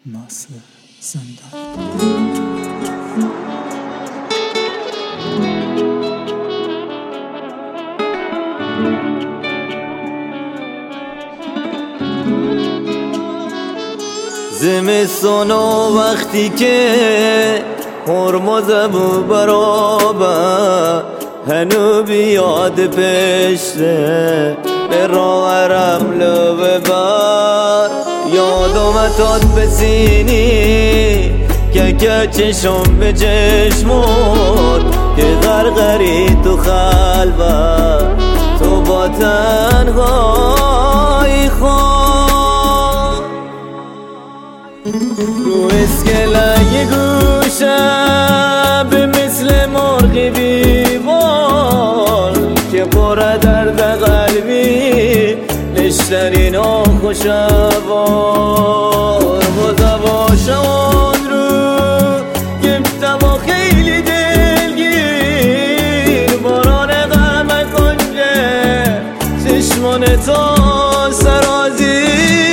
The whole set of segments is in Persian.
ناصر زندان. زمستونو وقتی که هرمزمو برابر هنو بیاد پشته به راه رملو ببر یادمتاد بسینی که چشم به چشمات که غرغری تو خلوت تو با تنهایی خواه رو اسکلای گوشم به مثل مرغی بیمال که پره درد قلبی نشترین خوشوار مزواشان رو گفتم و خیلی دلگیر باران غم کنجه چشمان تا سرازی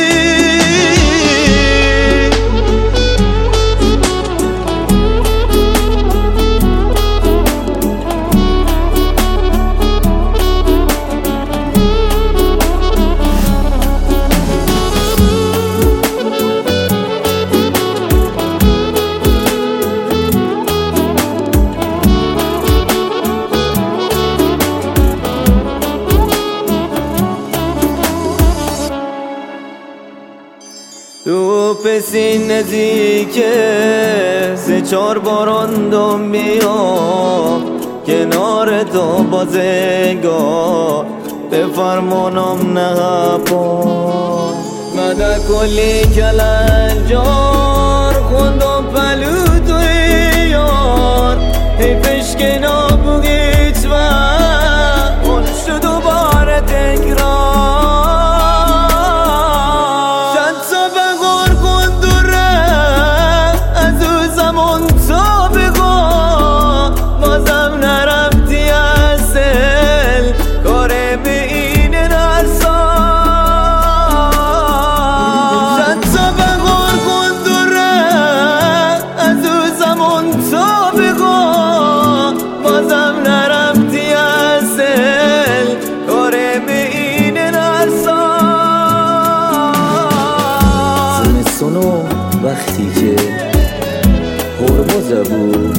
تو پسین نزیکه سه چار باراندم میام کنار تو بازنگاه به فرمانم نهپا مده کلی کلنجار خوندم پلو توی یار حیفش که نابوگیت و اون شد دوباره تکرار وقتی که هرمزمو